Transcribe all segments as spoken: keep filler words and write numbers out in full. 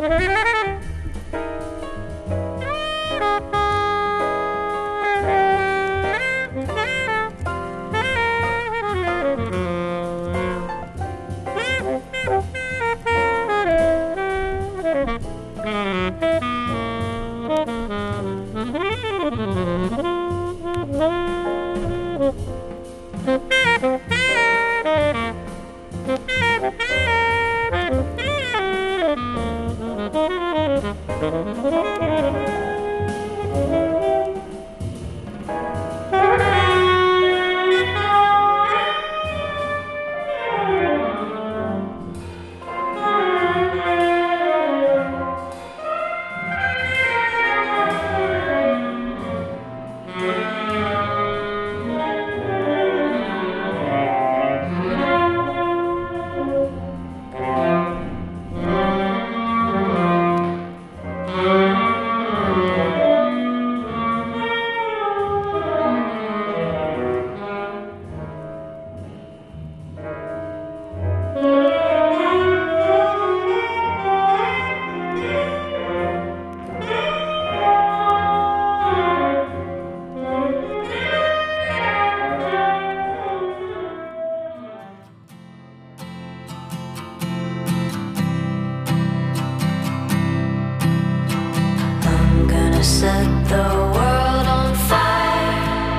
Set the world on fire.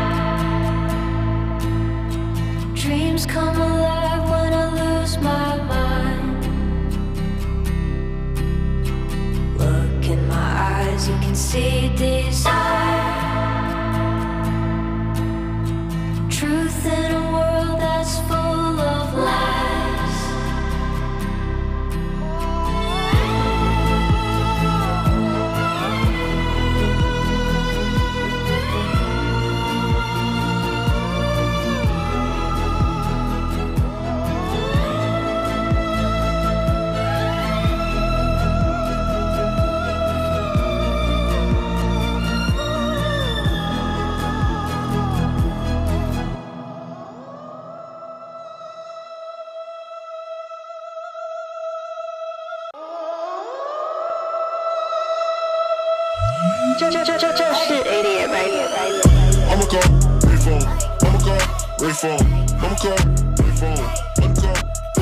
Dreams come alive when I lose my mind. Look in my eyes, you can see desire. Truth in a world that's full of lies. 就是idiot radio. I'ma call, reform. I'ma call, reform. I'ma call, reform. I'ma call.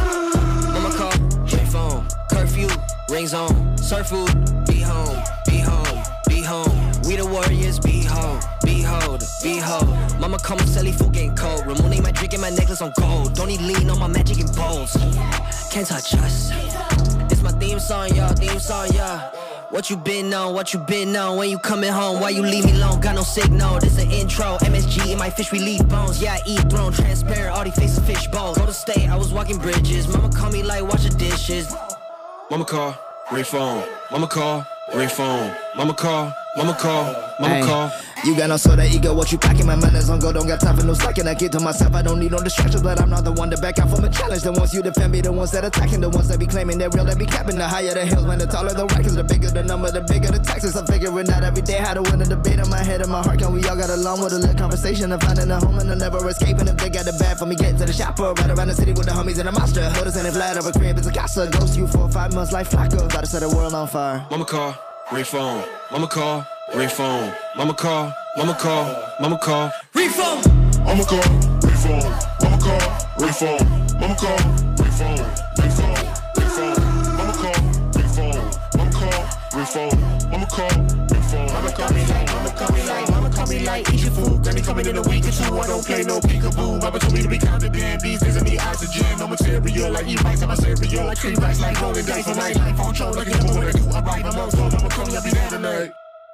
I'ma call, reform. Curfew, rings on. Surf food, be home, be home, be home. We the warriors, behold, behold, behold. Mama call me Sally Food getting cold. Removing my drink and my necklace on gold. Don't need lean on my magic and bowls. Can't touch us. It's my theme song, y'all, theme song, y'all. What you been on, what you been on? When you coming home, why you leave me alone? Got no signal, this an intro. M S G in my fish, we leave bones. Yeah, I eat throne, transparent, all these faces fish bowls. Go to state, I was walking bridges. Mama call me like, wash the dishes. Mama call, reform. Mama call, reform. Mama call, mama call, mama Ay, call. you got no sort of ego, what you packing? My manners on go, don't got time for no slacking. I keep to myself, I don't need no distractions, but I'm not the one to back out from a challenge. The ones you defend me, the ones that attacking, the ones that be claiming they're real, that be capping. The higher the hills, man, the taller the records, the bigger the number, the bigger the taxes. I'm figuring out every day how to win a debate in my head and my heart. Can we all got along with a little conversation of finding a home and I'm never escaping? If they got it bad for me getting to the shopper, right around the city with the homies and the monster. Noticing if flat of a crib is a casa. Ghost you for five months like Flacco, about to set the world on fire. Mama call, reform. Mama call, reform. Mama call, mama call, mama call. Reform! I'ma call, reform. I'ma call, reform. I'ma call, reform. Reform, reform. I'ma call, reform. I'ma call, reform. I'ma call, reform. Mama call me like, mama call me like, mama call me like, eat your food. Granny coming in a week or two. I don't play no peekaboo. Mama told me to be confident. These days I need oxygen. No material like eat rice in my cereal. Like tree rice, like rolling dice for night. Life on show, like a number when I do. I write my most. Mama call me, I'll be there tonight.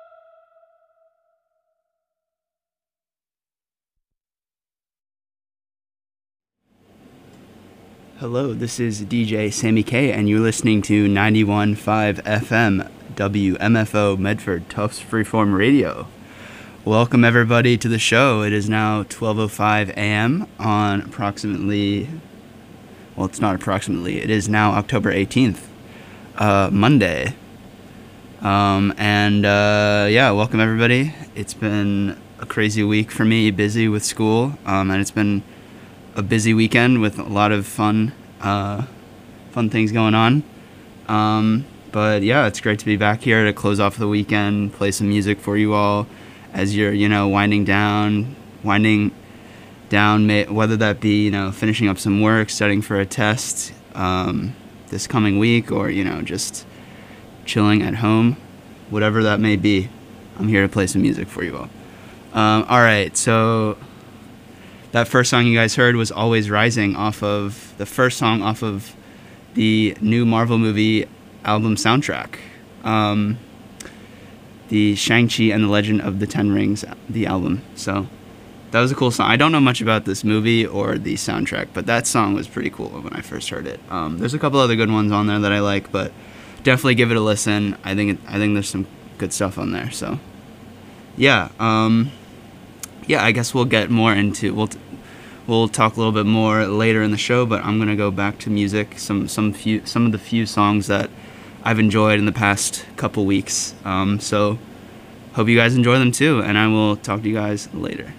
Hello, this is D J Sammy K, and you're listening to ninety-one point five F M W M F O Medford Tufts Freeform Radio. Welcome everybody to the show. It is now twelve oh five a.m. on approximately, well, it's not approximately, it is now October eighteenth, uh, Monday. Um, and uh, yeah, welcome everybody. It's been a crazy week for me, busy with school, um, and it's been a busy weekend with a lot of fun, uh, fun things going on. Um, but yeah, it's great to be back here to close off the weekend, play some music for you all as you're, you know, winding down, winding down, whether that be, you know, finishing up some work, studying for a test um, this coming week, or, you know, just chilling at home, whatever that may be. I'm here to play some music for you all. Um, all right, so that first song you guys heard was Always Rising, off of the first song off of the new Marvel movie album soundtrack. Um, the Shang-Chi and the Legend of the Ten Rings, the album. So that was a cool song. I don't know much about this movie or the soundtrack, but that song was pretty cool when I first heard it. Um, there's a couple other good ones on there that I like, but definitely give it a listen. I think it, I think there's some good stuff on there. So yeah, um, yeah. I guess we'll get more into we'll t- we'll talk a little bit more later in the show. But I'm gonna go back to music. Some some few some of the few songs that I've enjoyed in the past couple weeks. Um, so hope you guys enjoy them too, and I will talk to you guys later.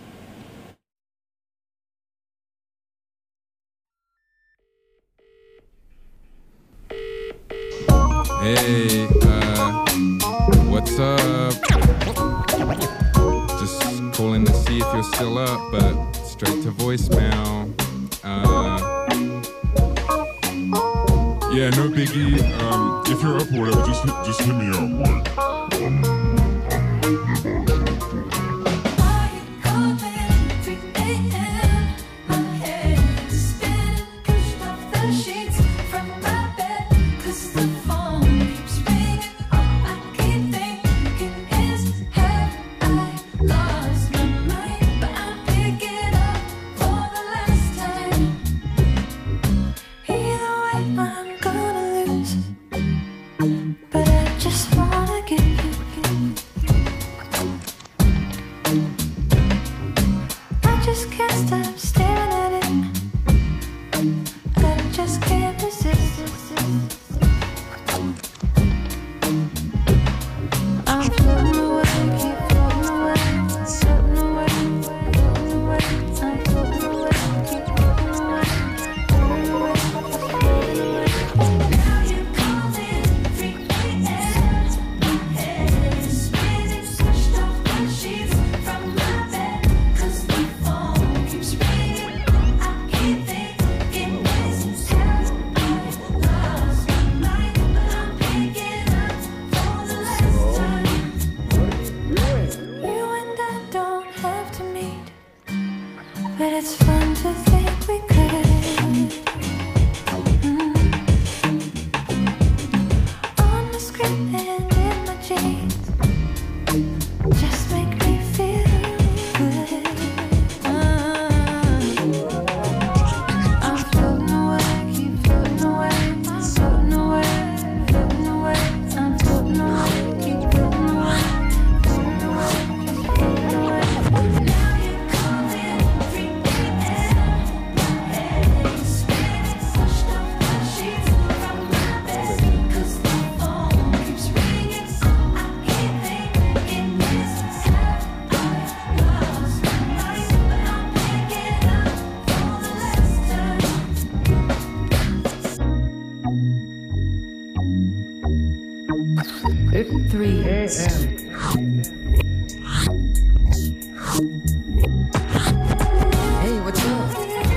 Hey, uh, what's up? Just calling to see if you're still up, but straight to voicemail. Uh, Yeah, no biggie. Um, if you're up or whatever, just hit, just hit me up. Like, um, three a m Hey, what's up?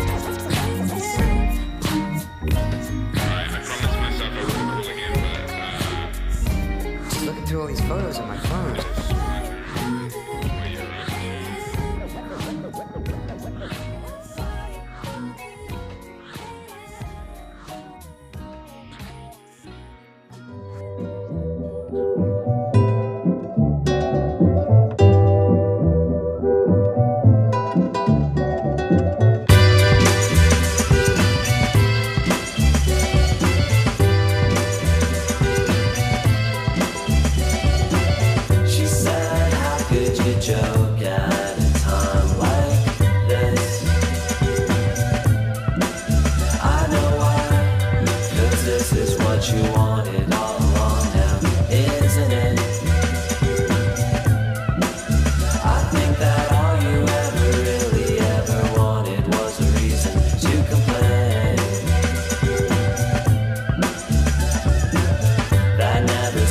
I promised myself I wouldn't call again, but uh, Just looking through all these photos on my phone. She said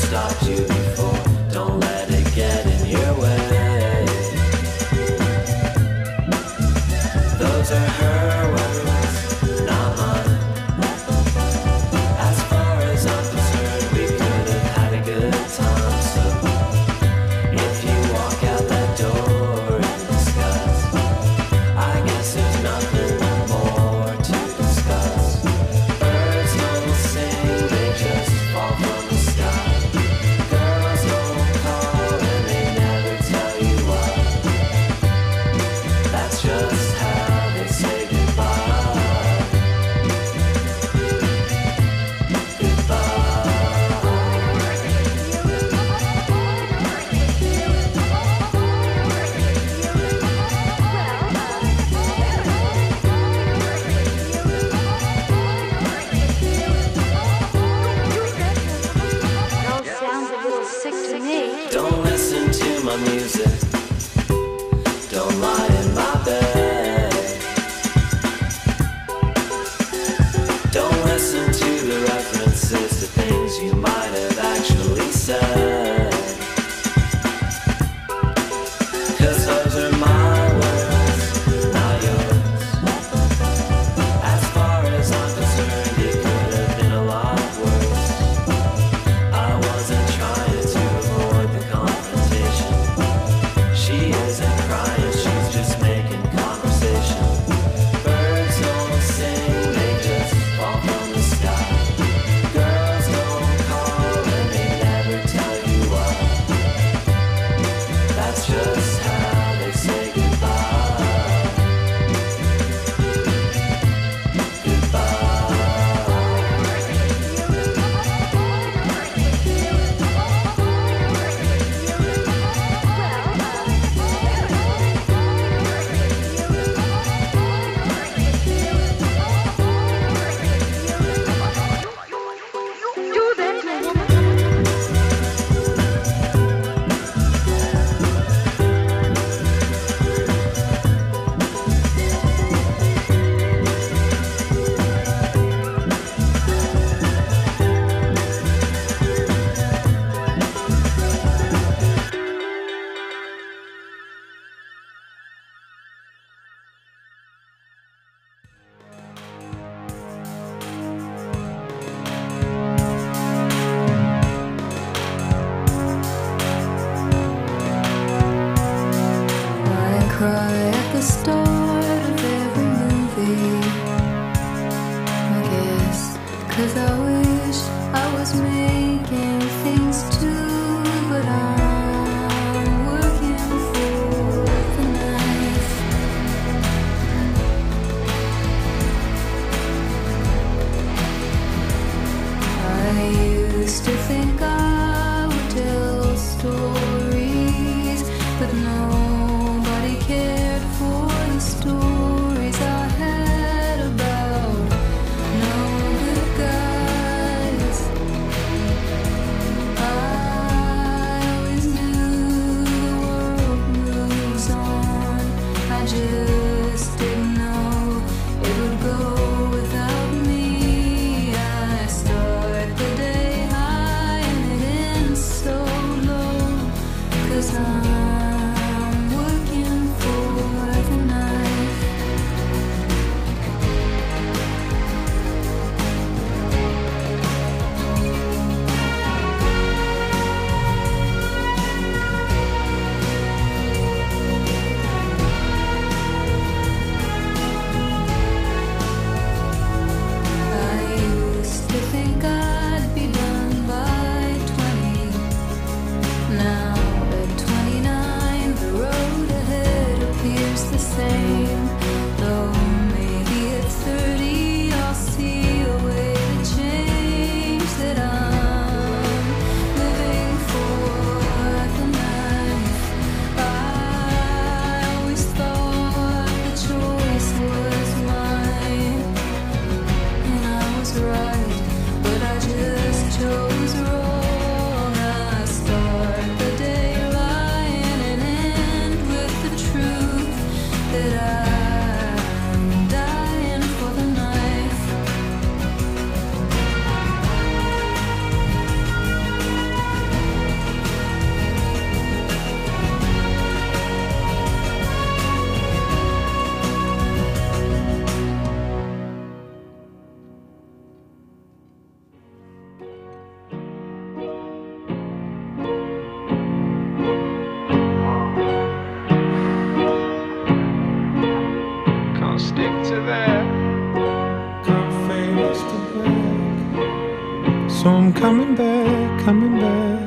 stopped you before. Don't let it get in your way. Those are her words, not mine. As far as I'm concerned, we could have had a good time. So if you walk out that door in disgust, I guess there's nothing more to discuss. Birds don't sing, they just fall from the sky. Girls don't call and they never tell you why. That's just how they say goodbye. All sounds a little sick to me. Don't listen to my music. Don't lie in my bed. Don't listen to the references to things you might have actually said. 'Cause those are my words, not yours. As far as I'm concerned, it could have been a lot worse. I wasn't trying to avoid the confrontation.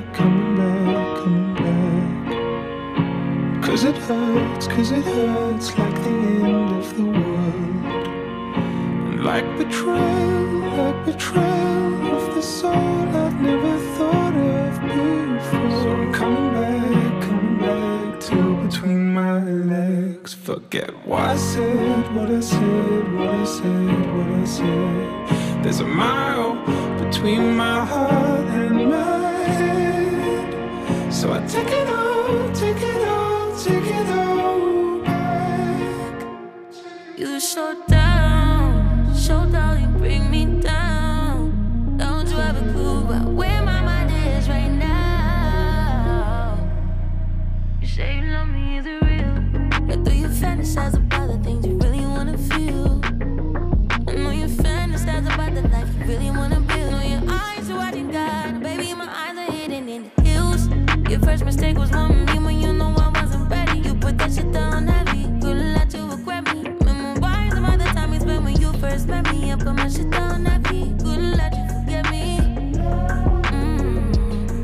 back, coming back, coming back. Cause it hurts, cause it hurts like the end of the world. And like betrayal, like betrayal of the soul I've never thought of before. So I'm coming back, coming back to between my legs. Forget what I said, what I said, what I said, what I said. There's a mile between my heart and my head. So I take it all, take it all, take it all back. You slow down, slow down, you bring me down. Don't you have a clue about where my mind is right now? You say you love me, is it real? But do you fantasize about the things you really wanna feel? I know you fantasize about the life you really wanna build. Know your eyes are watching God, baby, my eyes are hidden in the hills. Your first mistake was wanting me when you know I wasn't ready. You put that shit down heavy, couldn't let you regret me. Memories about the time we spent when you first met me. I put my shit down heavy, couldn't let you forget me. Mm.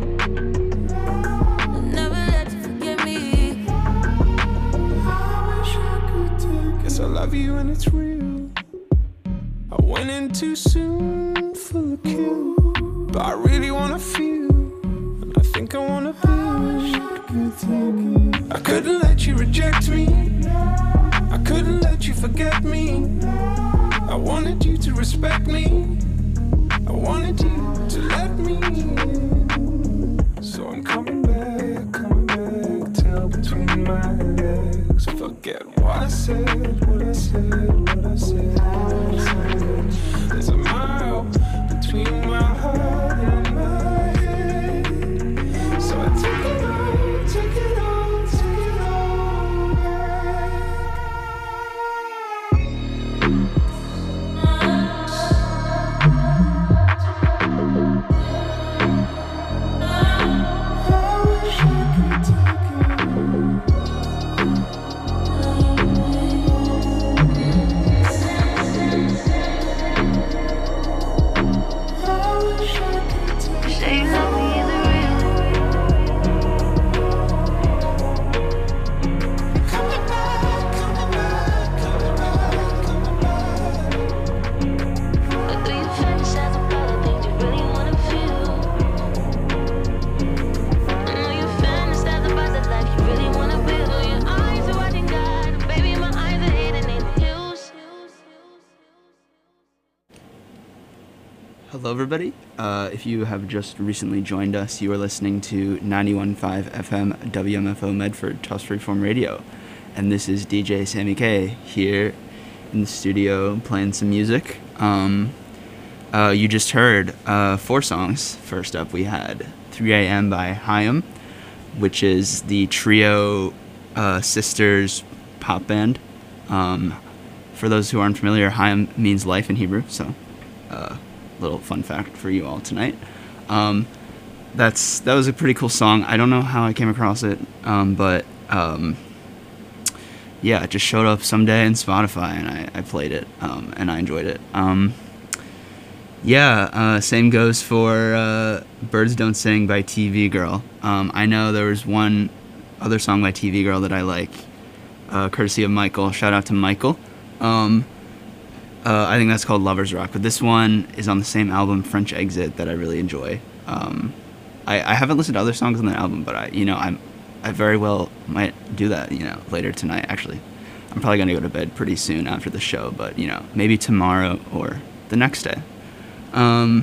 Never let you forget me. I wish I could take. Guess I love you and it's real. I went in too soon, full of kill. But I really wanna feel, and I think I wanna build. I couldn't let you reject me, I couldn't let you forget me. I wanted you to respect me, I wanted you to let me in. So I'm coming back, coming back, tail between my legs. Forget what I said, what I said, what I said, what I said. There's a mile between my heart and my head. So I take it all, take it all, take it all back. I wish I could take it. Say you love me, is it real? Coming back, coming back, coming back, coming back. Or do you fantasize about the things you really wanna feel? I know you fantasize about the life you really wanna build. Oh, your eyes are watching God, and baby, my eyes are hidden in the hills. Hello, everybody. Uh, if you have just recently joined us, you are listening to ninety-one point five F M W M F O Medford, Tufts Freeform Radio. And this is D J Sammy K here in the studio playing some music. Um, uh, you just heard uh, four songs. First up, we had three A M by Hayam, which is the trio uh, sisters pop band. Um, for those who aren't familiar, Hayam means life in Hebrew, so... Uh, little fun fact for you all tonight. Um, that's that was a pretty cool song. I don't know how I came across it, um, but um, yeah, it just showed up someday in Spotify, and I, I played it, um, and I enjoyed it. Um, yeah, uh, same goes for uh, Birds Don't Sing by T V Girl. Um, I know there was one other song by T V Girl that I like, uh, courtesy of Michael. Shout out to Michael. Um, Uh, I think that's called Lovers Rock, but this one is on the same album, French Exit, that I really enjoy. Um, I, I haven't listened to other songs on the album, but I, you know, I'm, I very well might do that, you know, later tonight. Actually, I'm probably gonna go to bed pretty soon after the show, but you know, maybe tomorrow or the next day. Um,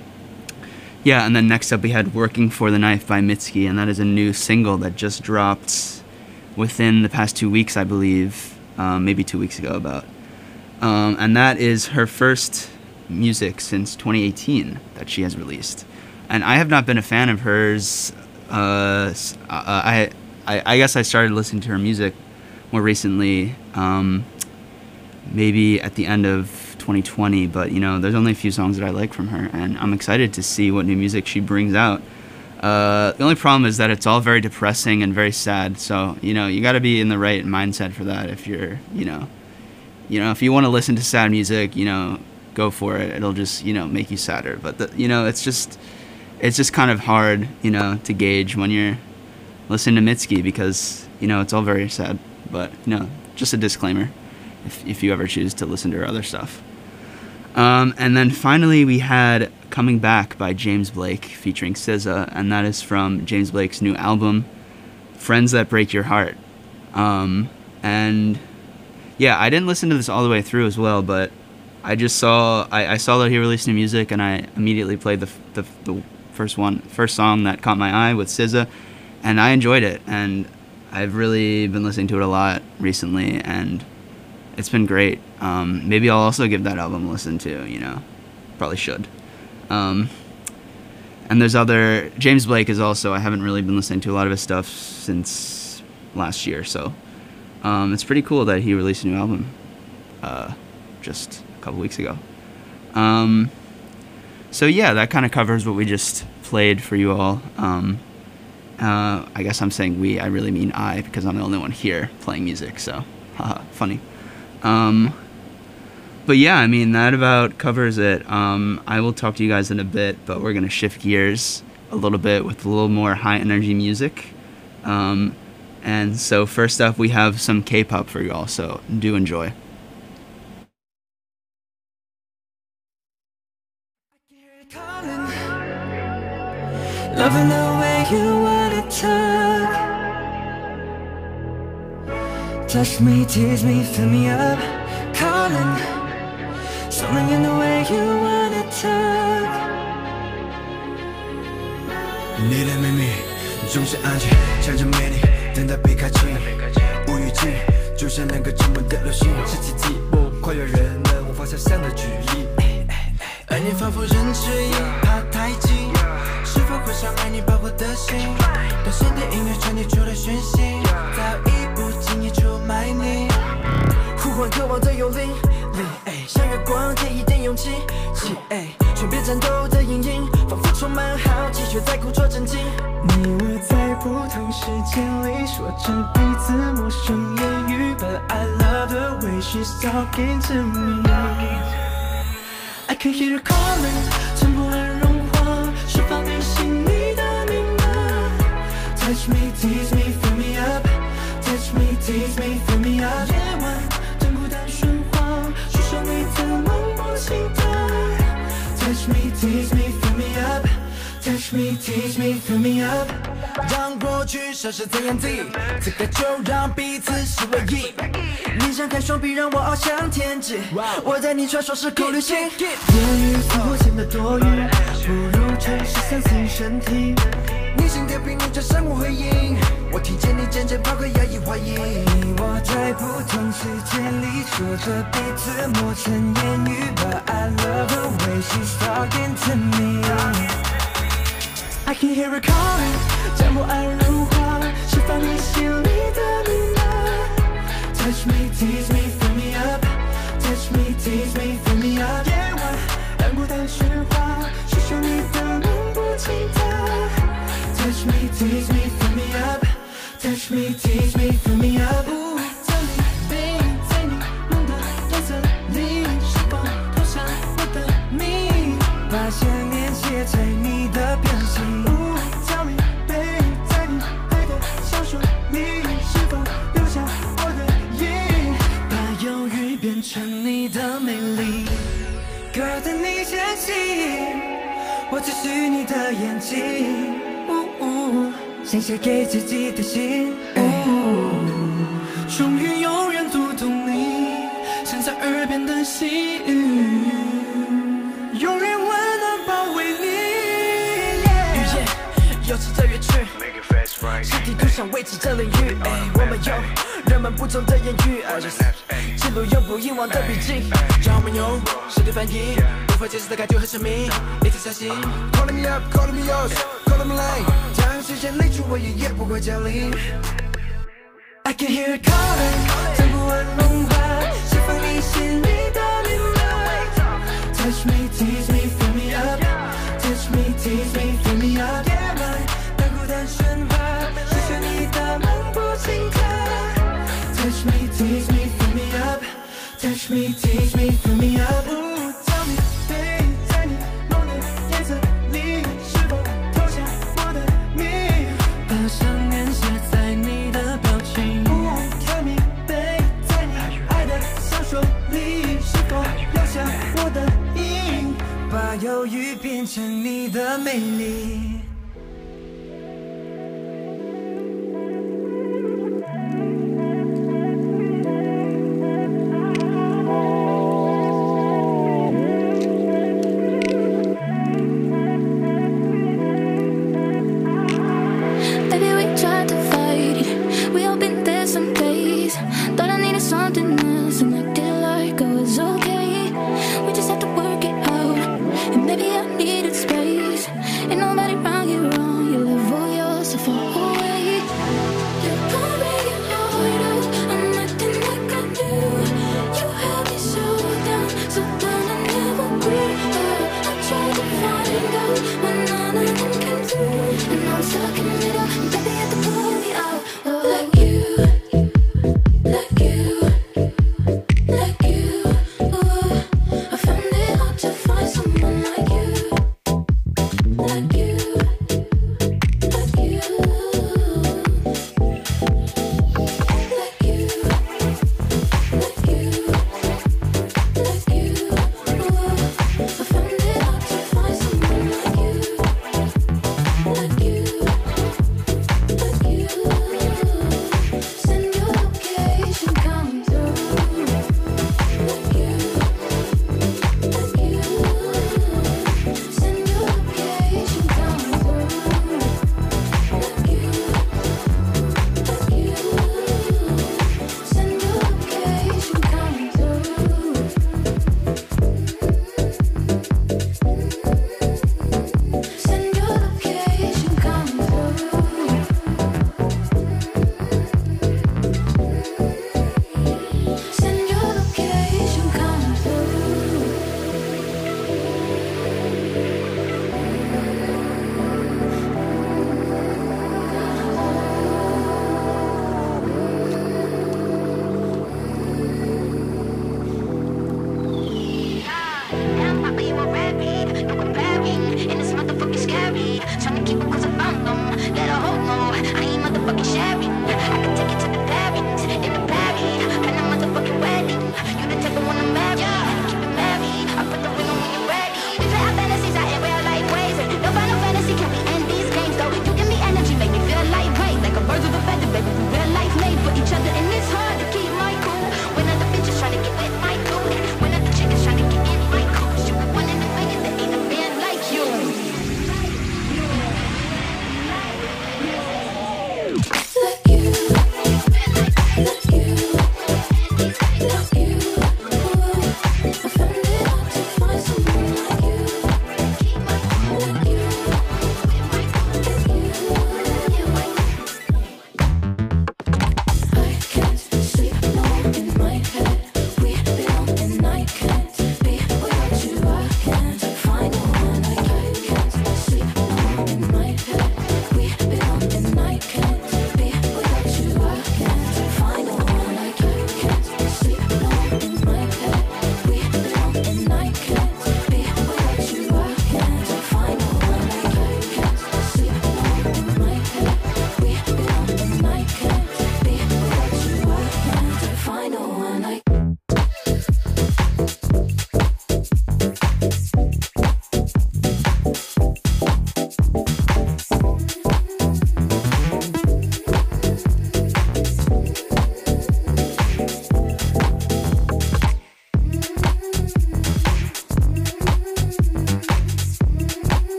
yeah, and then next up we had "Working for the Knife" by Mitski, and that is a new single that just dropped within the past two weeks, I believe, um, maybe two weeks ago, about. Um, and that is her first music since twenty eighteen that she has released. And I have not been a fan of hers. Uh, I, I I guess I started listening to her music more recently, um, maybe at the end of twenty twenty. But, you know, there's only a few songs that I like from her, and I'm excited to see what new music she brings out. Uh, the only problem is that it's all very depressing and very sad. So, you know, you got to be in the right mindset for that if you're, you know... You know, if you want to listen to sad music, you know, go for it. It'll just, you know, make you sadder. But, the, you know, it's just, it's just kind of hard, you know, to gauge when you're listening to Mitski because, you know, it's all very sad. But, you know, just a disclaimer if, if you ever choose to listen to her other stuff. Um, and then finally we had Coming Back by James Blake featuring S Z A, and that is from James Blake's new album, Friends That Break Your Heart. Um, and yeah, I didn't listen to this all the way through as well, but I just saw I, I saw that he released new music, and I immediately played the, the the first one first song that caught my eye with S Z A, and I enjoyed it, and I've really been listening to it a lot recently, and it's been great. Um, maybe I'll also give that album a listen to, you know, probably should. Um, and there's other, James Blake is also, I haven't really been listening to a lot of his stuff since last year, so um, it's pretty cool that he released a new album uh, just a couple weeks ago. Um, so yeah, that kind of covers what we just played for you all. Um, uh, I guess I'm saying we, I really mean I, because I'm the only one here playing music, so haha, funny. Um, but yeah, I mean, that about covers it. Um, I will talk to you guys in a bit, but we're going to shift gears a little bit with a little more high energy music. Um, and so first up, we have some K-pop for you all, so do enjoy. Loving the way you wanna talk, touch me, tease me, fill me up, calling. Something in the way you wanna talk. 你的秘密总是安静，像着美丽，等待被开启。无预警，就像那个沉默的流星，是奇迹，不跨越人们无法想象的距离。而你仿佛人质一，怕太近，是否会伤害你保护的心？短线的音乐传递出了讯息，早已不经意出卖你。呼唤渴望的幽灵。 像月光，借一点勇气，气，全别战斗的阴影，仿佛充满好奇，却在故作镇静。 你我在不同时间里说着彼此陌生言语 ，But I love the way she's talking to me. I can hear her calling， 沉默而融化，释放你心里的密码。Touch me, tease me, fill me up. Touch me, tease me, fill me up. 夜晚，等孤单喧哗。 说你的梦不期待 Touch me, tease me, fill me up Touch me, tease me, fill me up 让过去消失在眼底，此刻就让彼此是唯一。 你张开双臂让我翱翔天际，我带你穿梭时空旅行。言语似乎显得多余，不如诚实相信身体。 你心跳频率在向我回应，我听见你渐渐抛开压抑怀疑。 你我在不同时间里说着彼此陌生言语 ，But I love the way she's talking to me. I can hear her calling， 将不安融化，释放你心里的密码。Touch me, tease me, fill me up. Touch me, tease me, fill me up. 夜晚，让孤单喧哗，诉说你的梦不期待。Touch me, tease me, fill me up. Touch me, tease me, fill me up. 在你背影，在你梦的颜色里，是否投下我的谜？把想念写在你的表情。 Tell me, babe， 在你爱的小说里，是否留下我的影？ 把忧郁变成你的美丽。Girl， 等你相信，我只是你的眼睛。想写给自己的信， 终于有人读懂你像在耳边的细语，永远温暖包围你。 语言幼稚的乐曲，是地图上未知的领域。我们有人们不同的言语，记录永不遗忘的笔记。让我们用实力翻译无法解释的感觉和神秘，你才相信。 Calling me up, calling me yours, calling me late。当时间离去，我也也不会降临。 I can hear it calling， 将不安融化，释放你心里的密码。 Touch me, tease me, fill me up. Touch me, tease me, fill me up. 夜晚，当孤单喧哗，诉说你的梦不轻叹。 Touch me, tease me, fill me up. Touch me, tease me, fill me up. Tell me, babe， 在你梦的颜色里，是否成你的美丽。 Baby, we tried to fight it. We all been there some days. Thought I needed something else and acted like I was okay. We just had to work it out. And maybe I needed space. Ain't nobody around you wrong. You live all yourself away. You're pouring your heart out. I'm acting like I knew. You held me so down, so down I never grew up. I tried to find out when none of them came through. And now I'm stuck in the middle. And baby, you have to pull me out. Oh, like you, like you.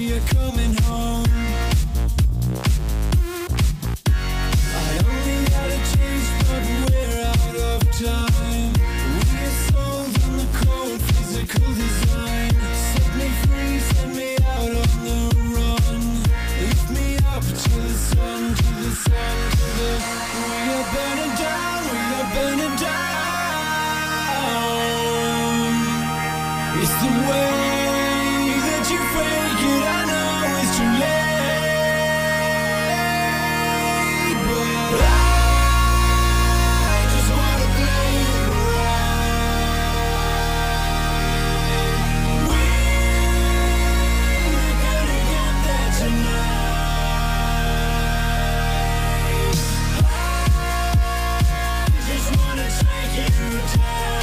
we are coming home. I only had a taste, but we're out of time. We are sold on the cold physical design. Set me free, set me out on the run. Lift me up to the sun, to the sun, to the. We are burning down, we are burning down. It's the way that you fake it, I know it's too late, but I just wanna play it right. We're gonna get there tonight. I just wanna take you down.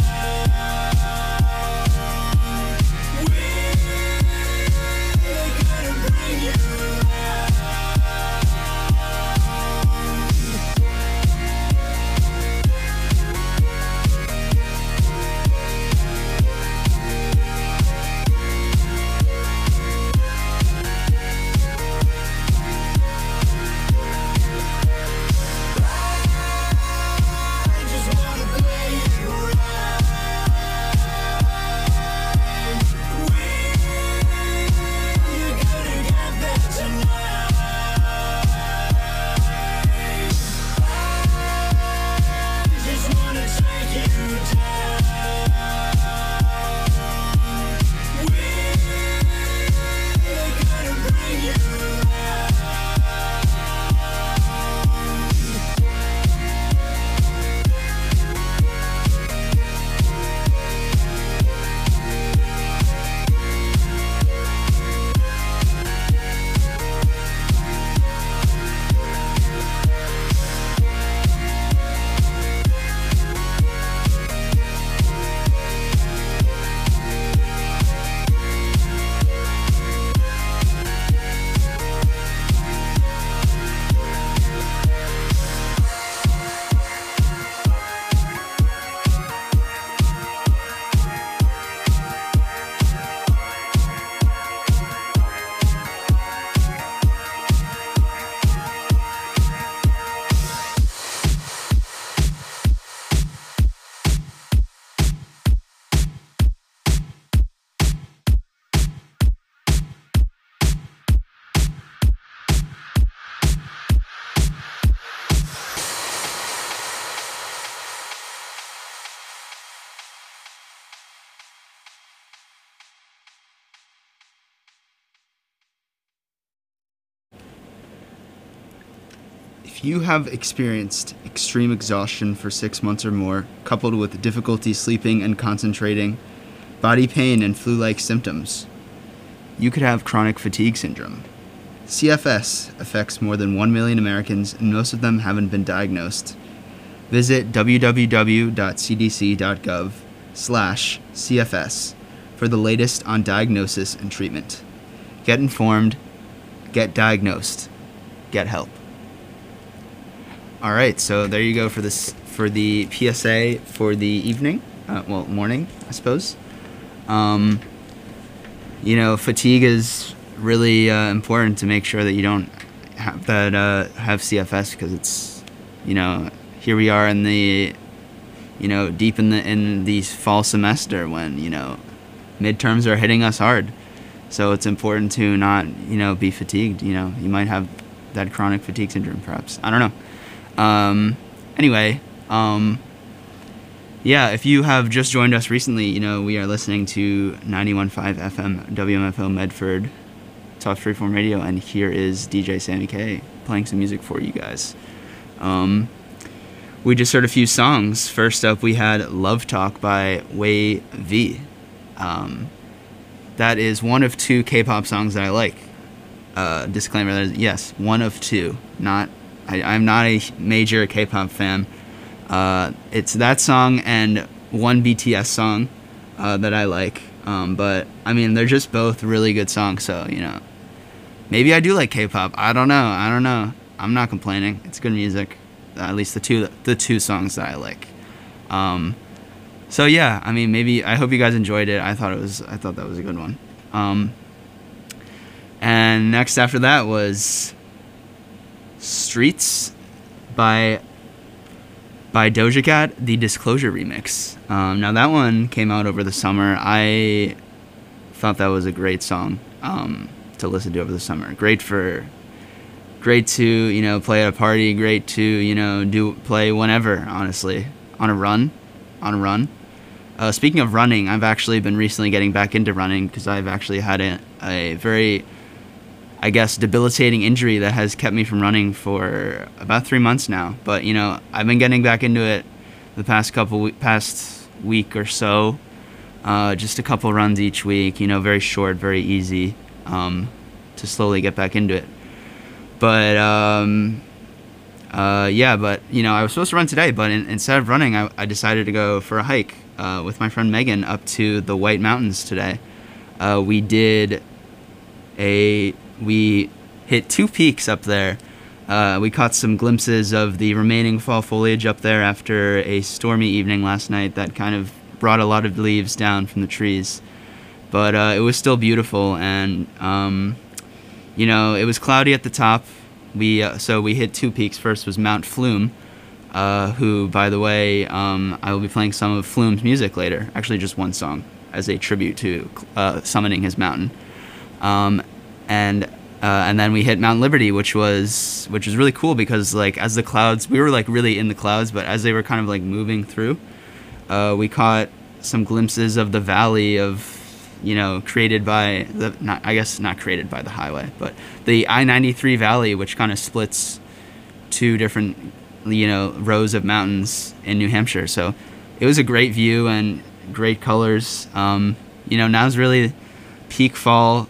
If you have experienced extreme exhaustion for six months or more, coupled with difficulty sleeping and concentrating, body pain and flu-like symptoms, you could have chronic fatigue syndrome. C F S affects more than one million Americans, and most of them haven't been diagnosed. Visit w w w dot c d c dot gov slash C F S for the latest on diagnosis and treatment. Get informed, get diagnosed, get help. All right, so there you go for this for the P S A for the evening, uh, well, morning, I suppose. Um, you know, fatigue is really uh, important to make sure that you don't have that uh, have C F S, because it's, you know, here we are in the, you know, deep in the in the fall semester when, you know, midterms are hitting us hard. So it's important to not, you know, be fatigued. You know, you might have that chronic fatigue syndrome, perhaps. I don't know. Um, anyway, um, yeah, if you have just joined us recently, you know, we are listening to ninety-one point five F M W M F O Medford, Tufts Freeform Radio, and here is D J Sammy K playing some music for you guys. Um, we just heard a few songs. First up, we had Love Talk by Wei V. Um, that is one of two K-pop songs that I like. Uh, disclaimer, that is, yes, one of two, not... I, I'm not a major K-pop fan. Uh, it's that song and one B T S song uh, that I like. Um, but, I mean, they're just both really good songs, so, you know. Maybe I do like K-pop. I don't know. I don't know. I'm not complaining. It's good music. At least the two the two songs that I like. Um, so, yeah, I mean, maybe... I hope you guys enjoyed it. I thought it was... I thought that was a good one. Um, And next after that was Streets by by Doja Cat, the Disclosure remix. Um, now that one came out over the summer. I thought that was a great song um, to listen to over the summer. Great for, great to you know play at a party. Great to you know do play whenever. Honestly, on a run, on a run. Uh, speaking of running, I've actually been recently getting back into running because I've actually had a, a very, I guess, debilitating injury that has kept me from running for about three months now. But, you know, I've been getting back into it the past couple, we- past week or so. Uh, just a couple runs each week, you know, very short, very easy um, to slowly get back into it. But, um, uh, yeah, but, you know, I was supposed to run today, but in, instead of running, I, I decided to go for a hike uh, with my friend Megan up to the White Mountains today. Uh, we did a... We hit two peaks up there. Uh, we caught some glimpses of the remaining fall foliage up there after a stormy evening last night that kind of brought a lot of leaves down from the trees. But uh, it was still beautiful, and um, you know, it was cloudy at the top. We uh, so we hit two peaks. First was Mount Flume, uh, who, by the way, um, I will be playing some of Flume's music later. Actually, just one song as a tribute to uh, summoning his mountain. Um, and uh, and then we hit Mount Liberty, which was which was really cool because like as the clouds, we were like really in the clouds, but as they were kind of like moving through, uh, we caught some glimpses of the valley of, you know, created by the not I guess not created by the highway, but the I ninety-three valley, which kind of splits two different, you know, rows of mountains in New Hampshire. So it was a great view and great colors. Um, you know, now's really peak fall.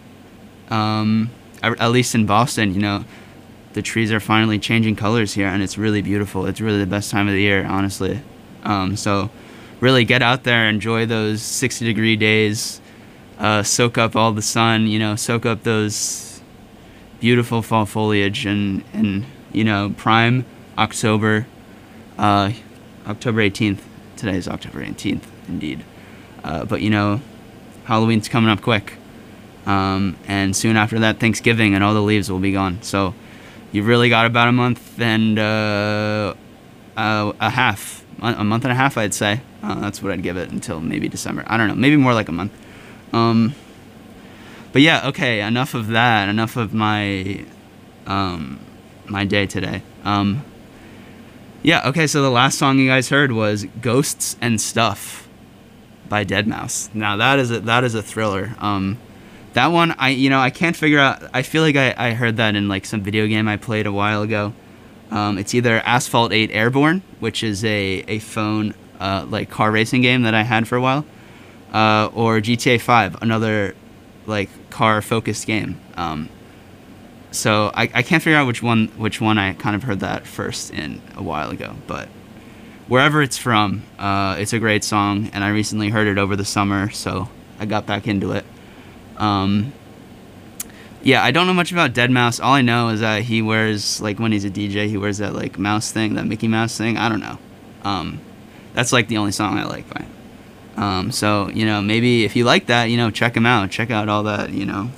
Um, at least in Boston, you know, the trees are finally changing colors here, and it's really beautiful. It's really the best time of the year, honestly. Um, so really get out there, enjoy those sixty degree days, uh, soak up all the sun, you know, soak up those beautiful fall foliage, and, and you know, prime October, uh, October eighteenth. Today is October eighteenth, indeed. Uh, but, you know, Halloween's coming up quick. Um, and soon after that, Thanksgiving, and all the leaves will be gone. So you've really got about a month and uh, uh, a half, a month and a half, I'd say. Uh, that's what I'd give it until maybe December. I don't know, maybe more like a month. Um, but yeah, okay, enough of that. Enough of my um, my day today. Um, yeah, okay, so the last song you guys heard was Ghosts and Stuff by deadmau five. Now that is a, that is a thriller. Um, That one, I you know, I can't figure out. I feel like I, I heard that in like some video game I played a while ago. Um, it's either Asphalt eight Airborne, which is a, a phone uh, like car racing game that I had for a while, uh, or G T A five, another like car focused game. Um, so I, I can't figure out which one which one I kind of heard that first in a while ago. But wherever it's from, uh, it's a great song, and I recently heard it over the summer, so I got back into it. Um, yeah, I don't know much about deadmau five. All I know is that he wears, like, when he's a D J, he wears that, like, mouse thing, that Mickey Mouse thing. I don't know. Um, that's, like, the only song I like by him. Um, so, you know, maybe if you like that, you know, check him out. Check out all that, you know,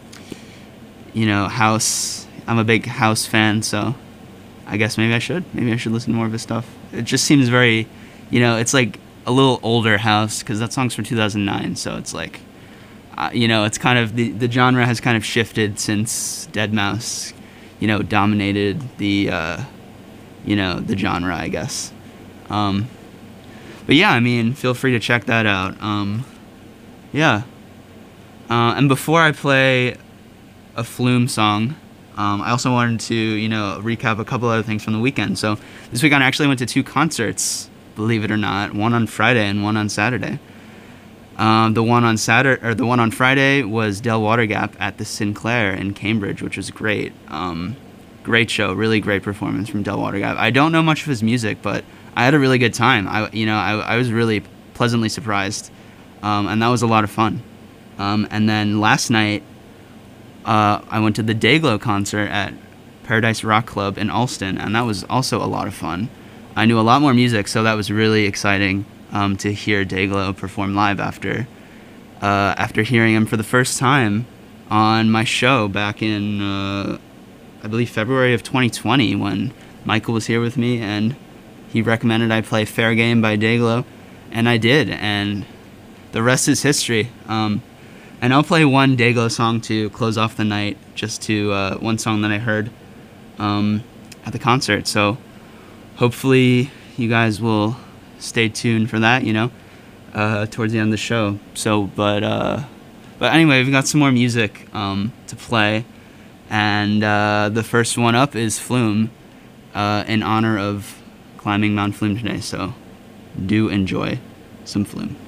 you know, house. I'm a big house fan, so I guess maybe I should. Maybe I should listen to more of his stuff. It just seems very, you know, it's, like, a little older house, because that song's from two thousand nine, so it's, like... Uh, you know, it's kind of, the, the genre has kind of shifted since deadmau five, you know, dominated the, uh, you know, the genre, I guess. Um, but yeah, I mean, feel free to check that out. Um, yeah. Uh, and before I play a Flume song, um, I also wanted to, you know, recap a couple other things from the weekend. So this weekend I actually went to two concerts, believe it or not, one on Friday and one on Saturday. Um, the one on Saturday, or the one on Friday, was Del Water Gap at the Sinclair in Cambridge, which was great. Um, great show, really great performance from Del Water Gap. I don't know much of his music, but I had a really good time. I, you know, I, I was really pleasantly surprised, um, and that was a lot of fun. Um, and then last night, uh, I went to the Dayglow concert at Paradise Rock Club in Allston, and that was also a lot of fun. I knew a lot more music, so that was really exciting. Um, to hear Dayglow perform live after uh, after hearing him for the first time on my show back in, uh, I believe, February of twenty twenty, when Michael was here with me, and he recommended I play Fair Game by Dayglow, and I did, and the rest is history. Um, and I'll play one Dayglow song to close off the night, just to uh, one song that I heard um, at the concert. So hopefully you guys will stay tuned for that, you know, uh, towards the end of the show. So, but uh, but anyway, we've got some more music um, to play, and uh, the first one up is Flume, uh, in honor of climbing Mount Flume today. So do enjoy some Flume.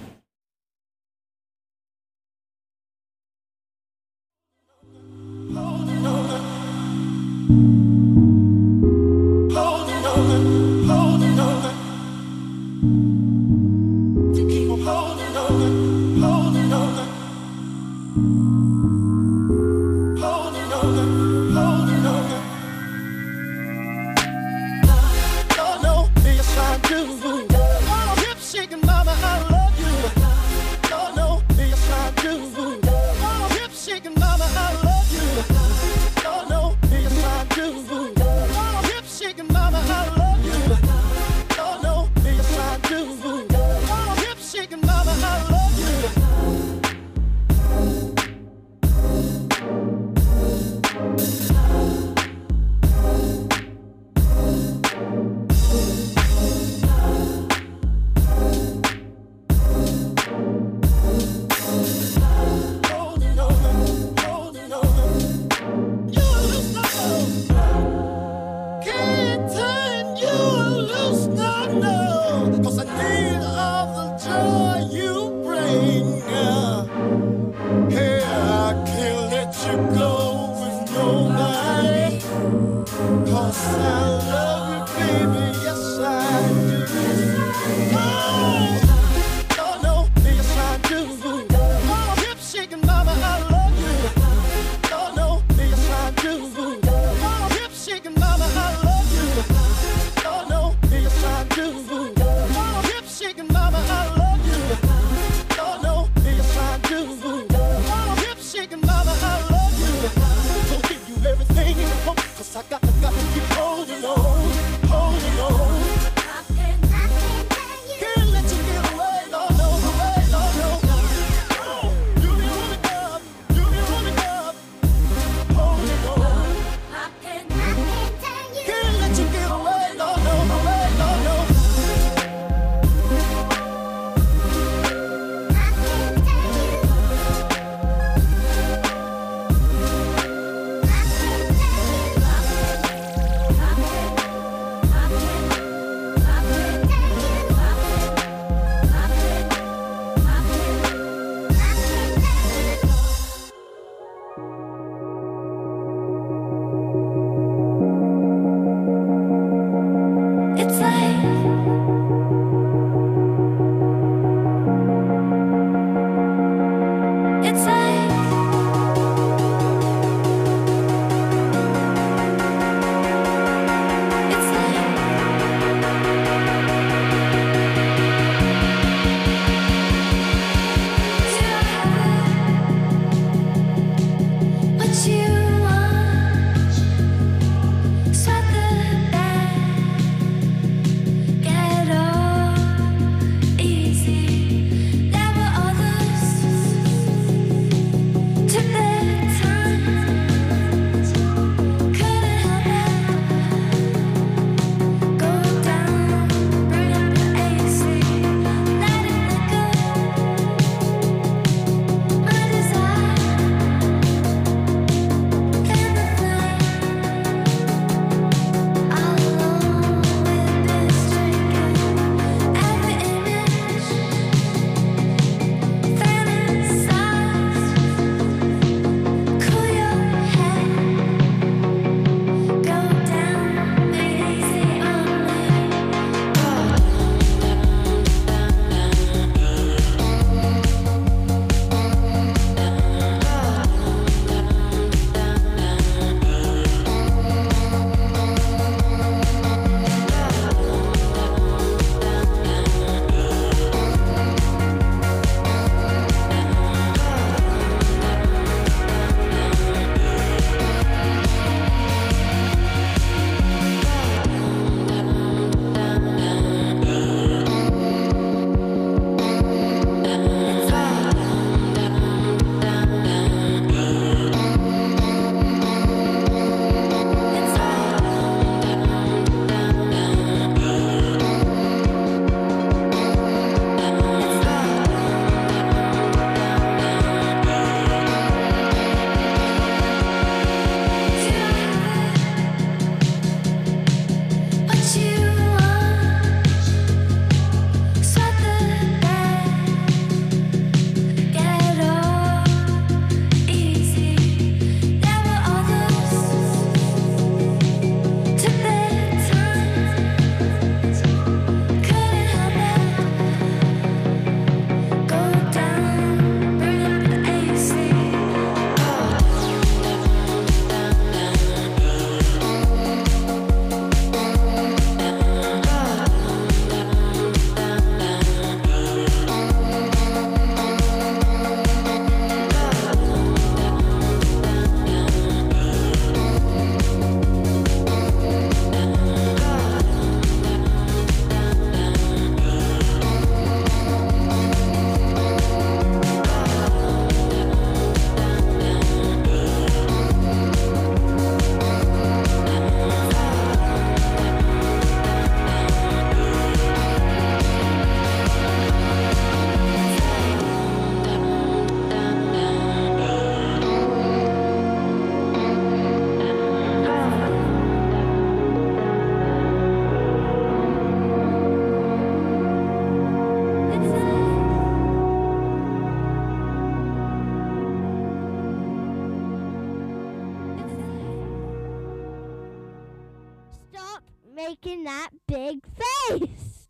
making that big face?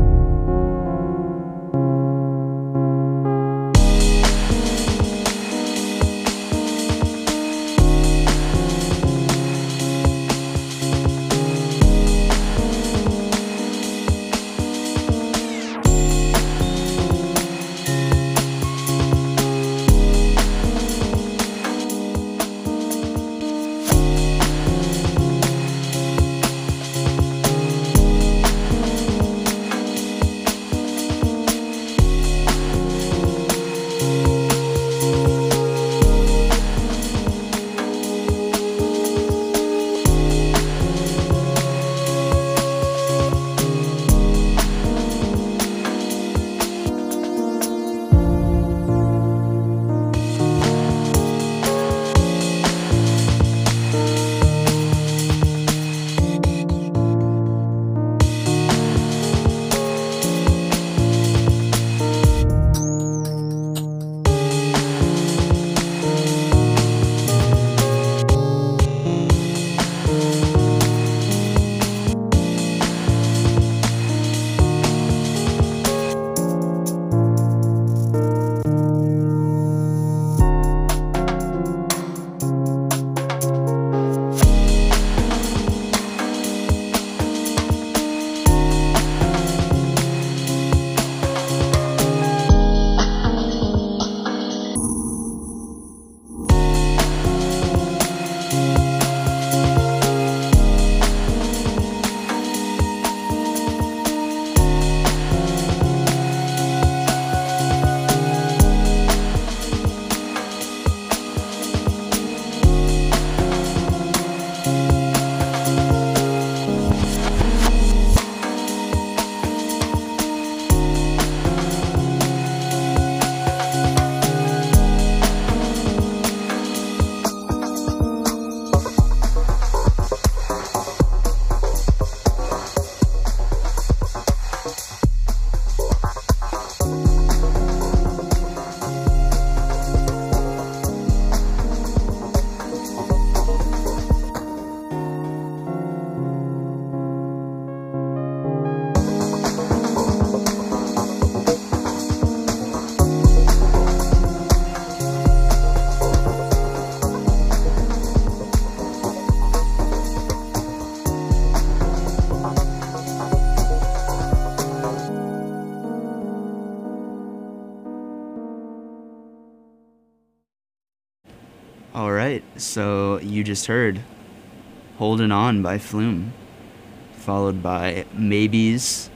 Alright, so you just heard Holding On by Flume, followed by Maybes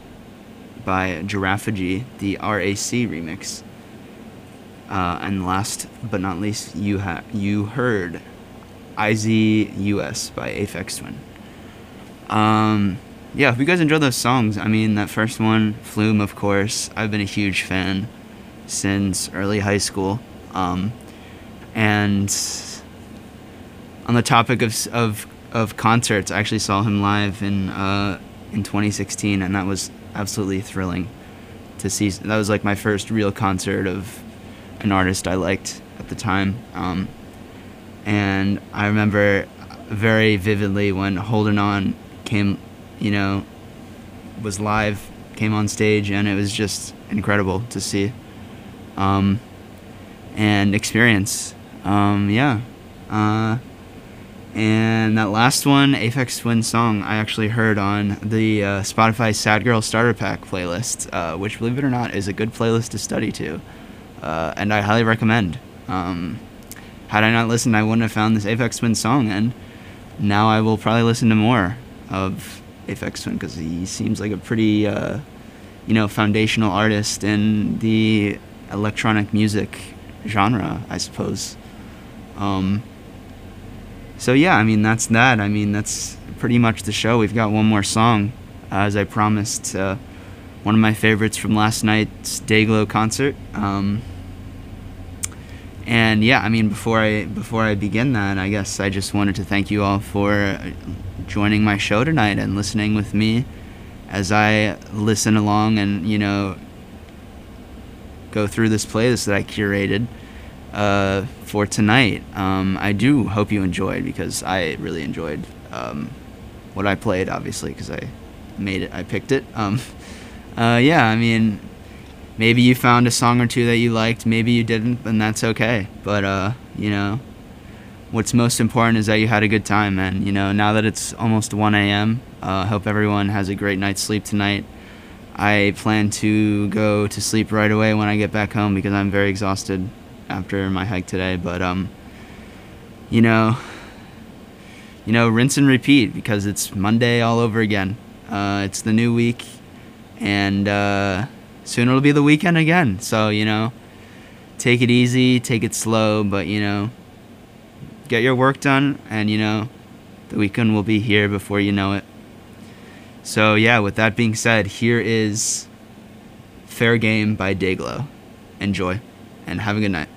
by Giraffagy, the R A C remix. Uh, and last but not least, you ha- you heard I Z U S by Aphex Twin. Um, yeah, if you guys enjoyed those songs, I mean, that first one, Flume, of course, I've been a huge fan since early high school. Um, and on the topic of of of concerts, I actually saw him live in uh, in twenty sixteen, and that was absolutely thrilling to see. That was like my first real concert of an artist I liked at the time. Um, and I remember very vividly when Holding On came, you know, was live, came on stage, and it was just incredible to see um, and experience. Um, yeah. Uh, and that last one, Aphex Twin song, I actually heard on the uh, Spotify Sad Girl Starter Pack playlist, uh, which, believe it or not, is a good playlist to study to. Uh, and I highly recommend. Um, had I not listened, I wouldn't have found this Aphex Twin song, and now I will probably listen to more of Aphex Twin, because he seems like a pretty, uh, you know, foundational artist in the electronic music genre, I suppose. Um, so yeah, I mean, that's that. I mean, that's pretty much the show. We've got one more song, uh, as I promised. Uh, one of my favorites from last night's Dayglow concert. Um, and yeah, I mean, before I before I begin that, I guess I just wanted to thank you all for joining my show tonight and listening with me as I listen along and, you know, go through this playlist that I curated uh, for tonight. Um, I do hope you enjoyed, because I really enjoyed um, what I played, obviously, because I made it, I picked it. Um, uh, yeah, I mean, maybe you found a song or two that you liked, maybe you didn't, and that's okay. But, uh, you know, what's most important is that you had a good time, and, you know, now that it's almost one a.m., I uh, hope everyone has a great night's sleep tonight. I plan to go to sleep right away when I get back home because I'm very exhausted after my hike today, but, um, you know, you know, rinse and repeat because it's Monday all over again. Uh, it's the new week, and uh, soon it'll be the weekend again. So, you know, take it easy, take it slow, but, you know, get your work done, and, you know, the weekend will be here before you know it. So, yeah, with that being said, here is Fair Game by Dayglow. Enjoy, and have a good night.